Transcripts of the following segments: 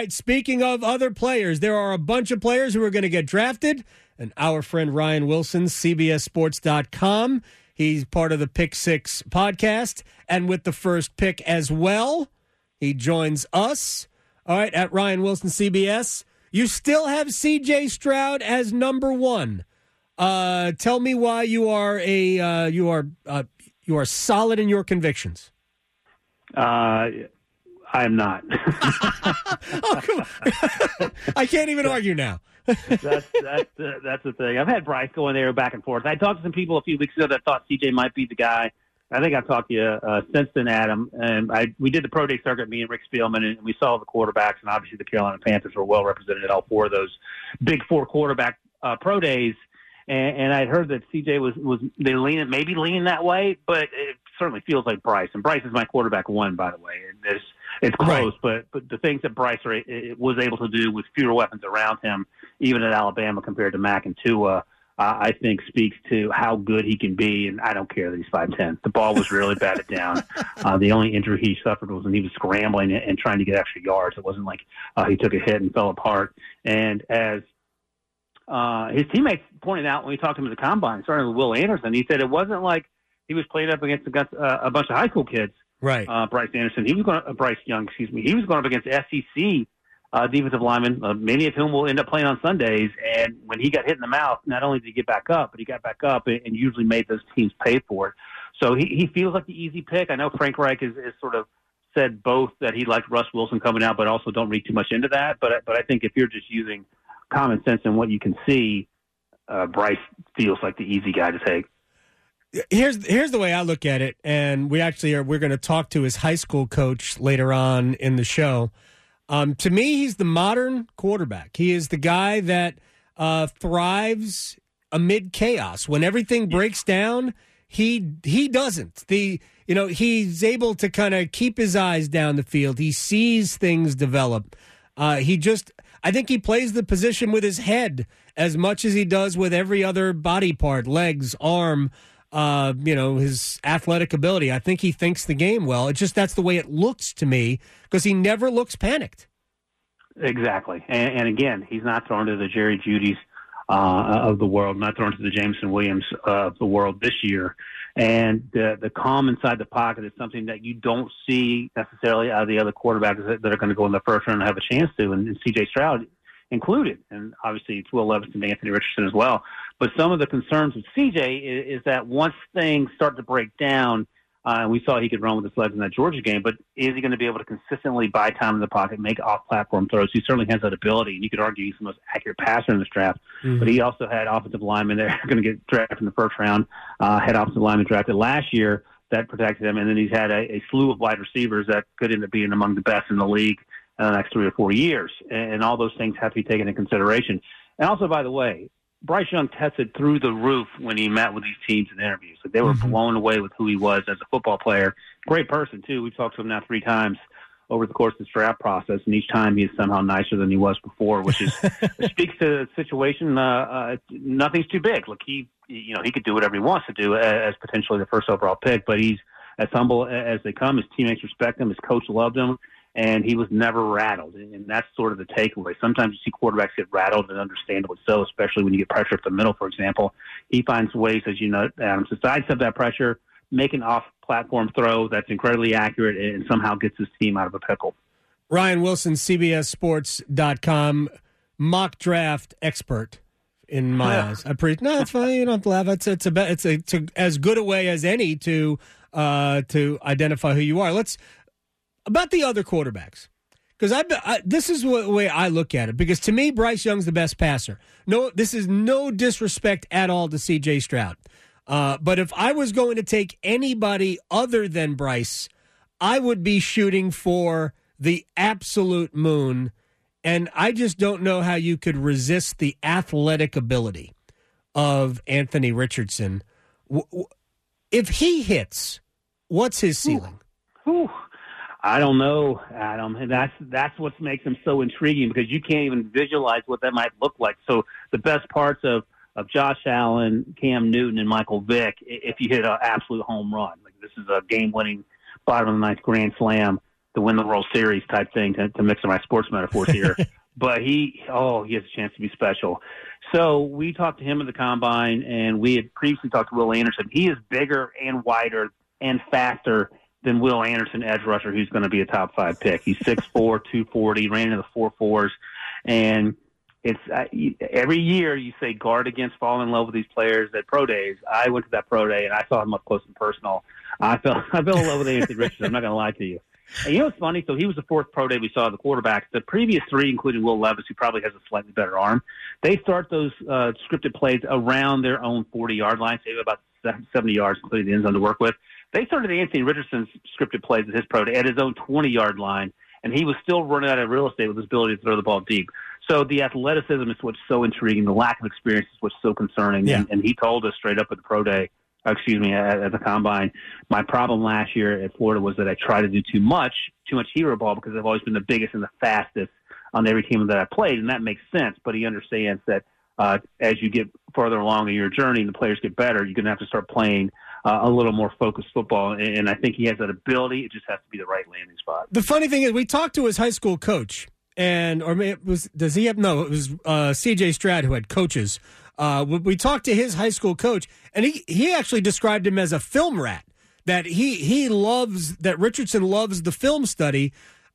right, speaking of other players, there are a bunch of players who are going to get drafted, and our friend Ryan Wilson, CBSSports.com, he's part of the Pick Six podcast, and with the first pick as well, he joins us. All right, at Ryan Wilson, CBS. You still have C.J. Stroud as number one. Tell me why you are solid in your convictions. I'm not. Oh, come on. I can't even argue now. That's the thing. I've had Bryce going there back and forth. I talked to some people a few weeks ago that thought CJ might be the guy. I think I've talked to you since then, Adam. And we did the pro day circuit, me and Rick Spielman, and we saw the quarterbacks. And obviously, the Carolina Panthers were well represented at all four of those big four quarterback pro days. And I'd heard that CJ was they maybe leaning that way, but it certainly feels like Bryce. And Bryce is my quarterback one, by the way. It's close, right. But the things that Bryce was able to do with fewer weapons around him, even at Alabama compared to Mac and Tua, I think speaks to how good he can be. And I don't care that he's 5'10". The ball was really batted down. The only injury he suffered was when he was scrambling and trying to get extra yards. It wasn't like he took a hit and fell apart. And as his teammates pointed out when we talked to him at the Combine, starting with Will Anderson, he said it wasn't like he was playing up against a bunch of high school kids. Right. Bryce Anderson. Bryce Young, excuse me. He was going up against SEC defensive linemen, many of whom will end up playing on Sundays. And when he got hit in the mouth, not only did he get back up, but he got back up and usually made those teams pay for it. So he feels like the easy pick. I know Frank Reich is sort of said both that he liked Russ Wilson coming out, but also don't read too much into that. But I think if you're just using common sense and what you can see, Bryce feels like the easy guy to take. Here's the way I look at it, and we're going to talk to his high school coach later on in the show. To me, he's the modern quarterback. He is the guy that thrives amid chaos. When everything breaks down, he doesn't. He's able to kind of keep his eyes down the field. He sees things develop. I think he plays the position with his head as much as he does with every other body part, legs, arm, his athletic ability. I think he thinks the game well. It's just that's the way it looks to me because he never looks panicked. Exactly. And again, he's not thrown to the Jerry Judys of the world, not thrown to the Jameson Williams of the world this year. And the calm inside the pocket is something that you don't see necessarily out of the other quarterbacks that are going to go in the first round and have a chance to, and C.J. Stroud included. And obviously it's Will Levis and Anthony Richardson as well. But some of the concerns with C.J. is that once things start to break down, we saw he could run with his legs in that Georgia game, but is he going to be able to consistently buy time in the pocket, make off-platform throws? He certainly has that ability, and you could argue he's the most accurate passer in this draft. Mm-hmm. But he also had offensive linemen that are going to get drafted in the first round, had offensive linemen drafted last year that protected him, and then he's had a slew of wide receivers that could end up being among the best in the league in the next 3 or 4 years. And all those things have to be taken into consideration. And also, by the way, Bryce Young tested through the roof when he met with these teams in interviews. Like they were blown away with who he was as a football player. Great person, too. We've talked to him now 3 times over the course of this draft process, and each time he is somehow nicer than he was before, which is speaks to the situation. Nothing's too big. Look, he could do whatever he wants to do as potentially the first overall pick, but he's as humble as they come. His teammates respect him. His coach loved him. And he was never rattled, and that's sort of the takeaway. Sometimes you see quarterbacks get rattled, and understandably so, especially when you get pressure up the middle, for example. He finds ways, as you know, Adam, to sidestep that pressure, make an off-platform throw that's incredibly accurate, and somehow gets his team out of a pickle. Ryan Wilson, CBSSports.com, mock draft expert in my eyes. No, it's fine. You don't have to laugh. It's as good a way as any to identify who you are. About the other quarterbacks, because this is the way I look at it, because to me, Bryce Young's the best passer. No, this is no disrespect at all to C.J. Stroud. But if I was going to take anybody other than Bryce, I would be shooting for the absolute moon, and I just don't know how you could resist the athletic ability of Anthony Richardson. If he hits, what's his ceiling? Ooh. I don't know, Adam. That's what makes him so intriguing, because you can't even visualize what that might look like. So the best parts of Josh Allen, Cam Newton, and Michael Vick, if you hit an absolute home run, like this is a game-winning bottom of the ninth grand slam, to win the World Series type thing to mix in my sports metaphors here. But he has a chance to be special. So we talked to him at the Combine, and we had previously talked to Will Anderson. He is bigger and wider and faster than Will Anderson, edge rusher, who's going to be a top 5 pick. He's 6'4", 240, ran into the 4.4s. And it's every year you say guard against falling in love with these players at pro days. I went to that pro day, and I saw him up close and personal. I fell in love with Anthony Richardson. I'm not going to lie to you. And you know what's funny? So he was the 4th pro day we saw the quarterbacks. The previous 3, including Will Levis, who probably has a slightly better arm, they start those scripted plays around their own 40-yard line. So they have about 70 yards, including the end zone to work with. They started Anthony Richardson's scripted plays at his pro day at his own 20-yard line, and he was still running out of real estate with his ability to throw the ball deep. So the athleticism is what's so intriguing. The lack of experience is what's so concerning. Yeah. And he told us straight up at the pro day, at the Combine, my problem last year at Florida was that I tried to do too much hero ball because I've always been the biggest and the fastest on every team that I played, and that makes sense. But he understands that as you get farther along in your journey and the players get better, you're going to have to start playing a little more focused football. And I think he has that ability. It just has to be the right landing spot. The funny thing is, we talked to his high school coach, it was C.J. Stroud who had coaches. We talked to his high school coach, and he actually described him as a film rat. That he loves, that Richardson loves the film study.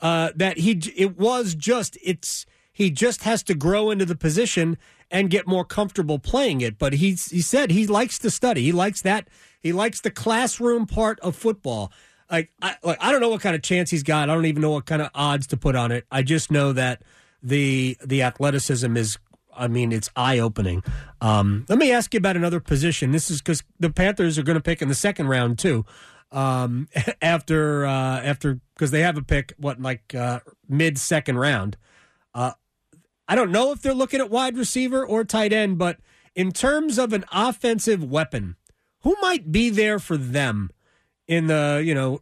He just has to grow into the position and get more comfortable playing it. But he said he likes to study. He likes that. He likes the classroom part of football. I don't know what kind of chance he's got. I don't even know what kind of odds to put on it. I just know that the athleticism is, it's eye-opening. Let me ask you about another position. This is because the Panthers are going to pick in the second round, too, after because they have a pick, mid-second round. I don't know if they're looking at wide receiver or tight end, but in terms of an offensive weapon, who might be there for them in the,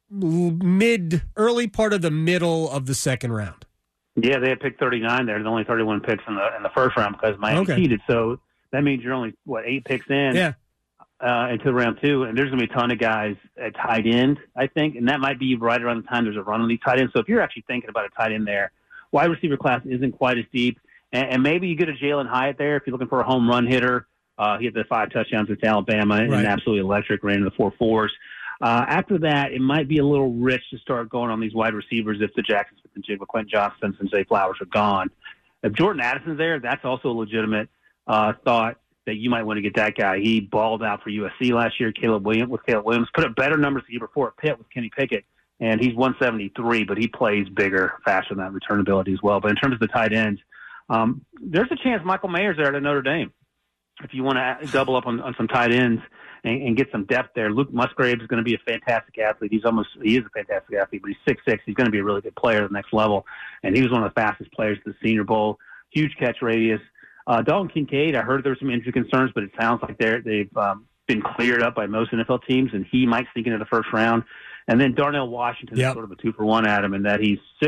early part of the middle of the second round? Yeah, they had picked 39 there. There's only 31 picks in the first round because Miami cheated. So that means you're only, 8 picks in into round 2. And there's going to be a ton of guys at tight end, I think. And that might be right around the time there's a run on these tight ends. So if you're actually thinking about a tight end there, wide receiver class isn't quite as deep. And maybe you get a Jalen Hyatt there if you're looking for a home run hitter. He had the 5 touchdowns with Alabama and absolutely electric, ran into the 4.4s. After that, it might be a little rich to start going on these wide receivers if the Jackson Smith and Jigba, Quentin Johnston, and Zay Flowers are gone. If Jordan Addison's there, that's also a legitimate thought that you might want to get that guy. He balled out for USC last year. Caleb Williams put up better numbers the year before at Pitt with Kenny Pickett, and he's 173, but he plays bigger, faster than that return ability as well. But in terms of the tight ends, there's a chance Michael Mayer's there at Notre Dame. If you want to double up on some tight ends and get some depth there, Luke Musgrave is going to be a fantastic athlete. He is a fantastic athlete, but he's 6'6". He's going to be a really good player at the next level. And he was one of the fastest players at the Senior Bowl. Huge catch radius. Dalton Kincaid, I heard there were some injury concerns, but it sounds like they've been cleared up by most NFL teams, and he might sneak into the first round. And then Darnell Washington is sort of a 2-for-1, Adam, in that he's 6'6",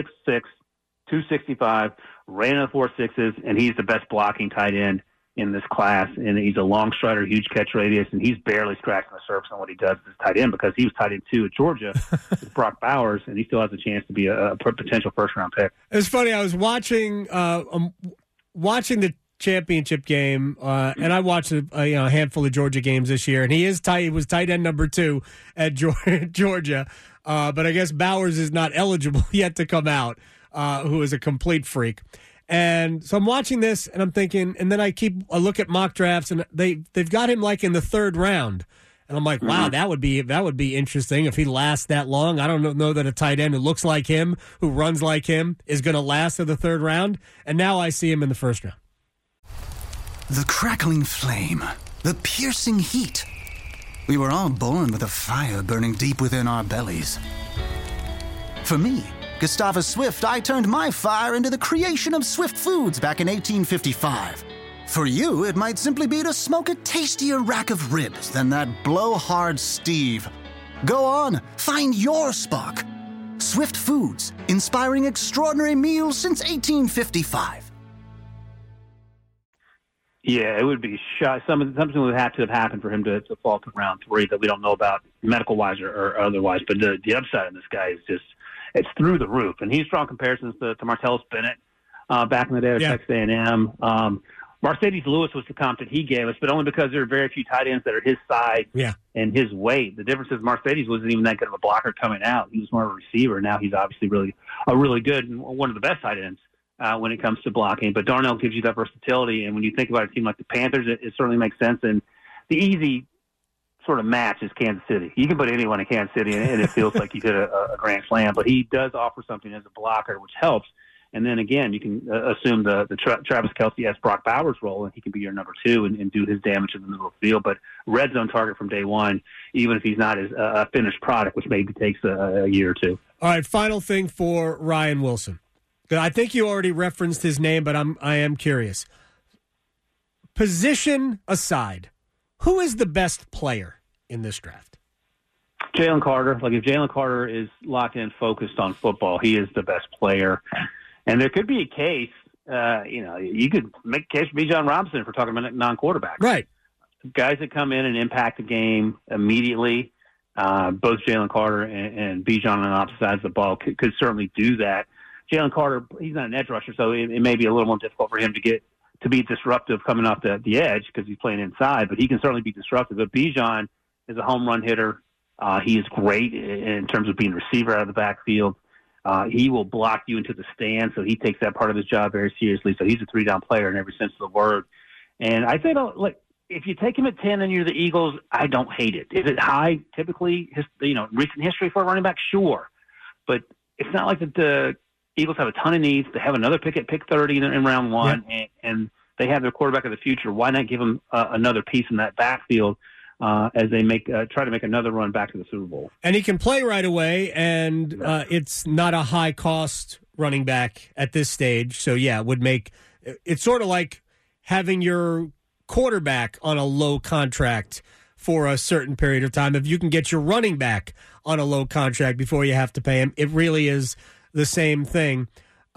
265, ran in the 4.6s, and he's the best blocking tight end in this class. And he's a long strider, huge catch radius, and he's barely scratching the surface on what he does as tight end because he was tight end 2 at Georgia with Brock Bowers, and he still has a chance to be a potential first-round pick. It's funny. I was watching the championship game, and I watched a handful of Georgia games this year, and he was tight end number 2 at Georgia, but I guess Bowers is not eligible yet to come out, who is a complete freak. And so I'm watching this, and I'm thinking, and then I look at mock drafts, and they've got him like in the 3rd round, and I'm like, wow, that would be interesting if he lasts that long. I don't know that a tight end who looks like him, who runs like him, is going to last to the 3rd round. And now I see him in the 1st round. The crackling flame, the piercing heat. We were all born with a fire burning deep within our bellies. For me, Gustavus Swift, I turned my fire into the creation of Swift Foods back in 1855. For you, it might simply be to smoke a tastier rack of ribs than that blowhard Steve. Go on, find your spark. Swift Foods, inspiring extraordinary meals since 1855. Yeah, it would be something would have to have happened for him to fall to round 3 that we don't know about medical-wise or otherwise. But the upside in this guy is just it's through the roof. And he's drawn comparisons to Martellus Bennett back in the day at Texas A&M. Mercedes Lewis was the comp that he gave us, but only because there are very few tight ends that are his size and his weight. The difference is Mercedes wasn't even that good of a blocker coming out. He was more of a receiver. Now he's obviously really good and one of the best tight ends when it comes to blocking. But Darnell gives you that versatility, and when you think about a team like the Panthers, it certainly makes sense. And the easy sort of match is Kansas City. You can put anyone in Kansas City, and it feels like you did a grand slam. But he does offer something as a blocker, which helps. And then, again, you can assume the Travis Kelce as Brock Bowers role, and he can be your number two and do his damage in the middle of the field. But red zone target from day one, even if he's not as a finished product, which maybe takes a year or two. All right, final thing for Ryan Wilson. I think you already referenced his name, but I am curious. Position aside, who is the best player in this draft? Jalen Carter. Like, if Jalen Carter is locked in, focused on football, he is the best player. And there could be a case, you could make a case for Bijan Robinson if we're talking about non-quarterbacks. Right. Guys that come in and impact the game immediately, both Jalen Carter and Bijan on opposite sides of the ball could certainly do that. Jalen Carter, he's not an edge rusher, so it may be a little more difficult for him to be disruptive coming off the edge because he's playing inside, but he can certainly be disruptive. But Bijan is a home run hitter. He is great in terms of being a receiver out of the backfield. He will block you into the stand, so he takes that part of his job very seriously. So he's a three-down player in every sense of the word. And I say, if you take him at 10 and you're the Eagles, I don't hate it. Is it high? Typically, recent history for a running back, sure. But it's not like the Eagles have a ton of needs. They have another pick at pick 30 in round one, and they have their quarterback of the future. Why not give them another piece in that backfield as they try to make another run back to the Super Bowl? And he can play right away, and it's not a high-cost running back at this stage. So, it would make – it's sort of like having your quarterback on a low contract for a certain period of time. If you can get your running back on a low contract before you have to pay him, it really is the same thing.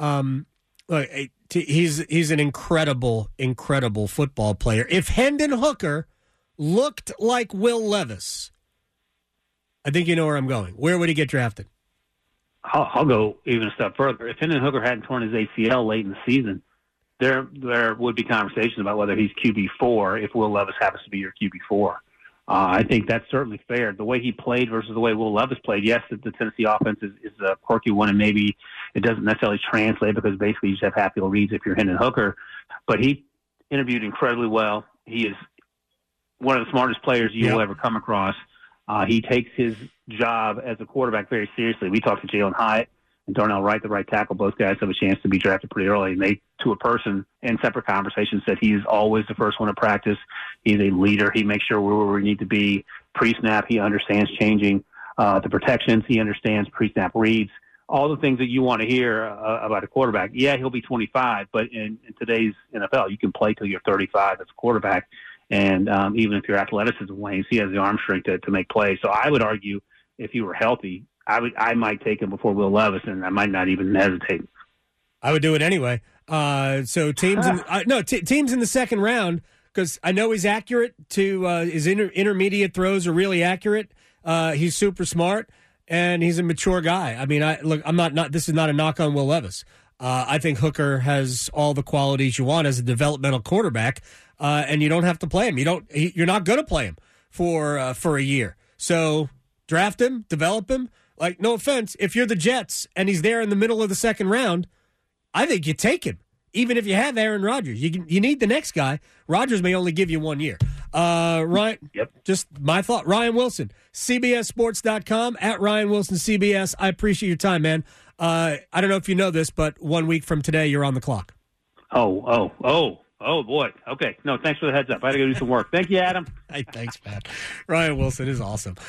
He's an incredible football player. If Hendon Hooker looked like Will Levis, I think you know where I'm going. Where would he get drafted? I'll go even a step further. If Hendon Hooker hadn't torn his ACL late in the season, there would be conversations about whether he's QB4 if Will Levis happens to be your QB4. I think that's certainly fair. The way he played versus the way Will Levis played, yes, the Tennessee offense is a quirky one, and maybe it doesn't necessarily translate because basically you just have half-field reads if you're Hendon Hooker. But he interviewed incredibly well. He is one of the smartest players you will ever come across. He takes his job as a quarterback very seriously. We talked to Jalen Hyatt and Darnell Wright, the right tackle. Both guys have a chance to be drafted pretty early. And they, to a person in separate conversations, said he is always the first one to practice. He's a leader. He makes sure we're where we need to be. Pre-snap, he understands changing the protections. He understands pre-snap reads. All the things that you want to hear about a quarterback. Yeah, he'll be 25, but in today's NFL, you can play till you're 35 as a quarterback. And even if your athleticism wanes, he has the arm strength to make plays. So I would argue if he were healthy, I might take him before Will Levis, and I might not even hesitate. I would do it anyway. So teams teams in the second round, because I know he's accurate to his intermediate throws are really accurate. He's super smart, and he's a mature guy. I mean, I'm not. This is not a knock on Will Levis. I think Hooker has all the qualities you want as a developmental quarterback, and you don't have to play him. You're not going to play him for a year. So draft him, develop him. Like, no offense, if you're the Jets and he's there in the middle of the second round, I think you take him, even if you have Aaron Rodgers. You need the next guy. Rodgers may only give you 1 year. Ryan, just my thought. Ryan Wilson, CBSSports.com, at Ryan Wilson CBS. I appreciate your time, man. I don't know if you know this, but 1 week from today, you're on the clock. Oh, boy. Okay. No, thanks for the heads up. I got to go do some work. Thank you, Adam. Hey, thanks, Pat. Ryan Wilson is awesome.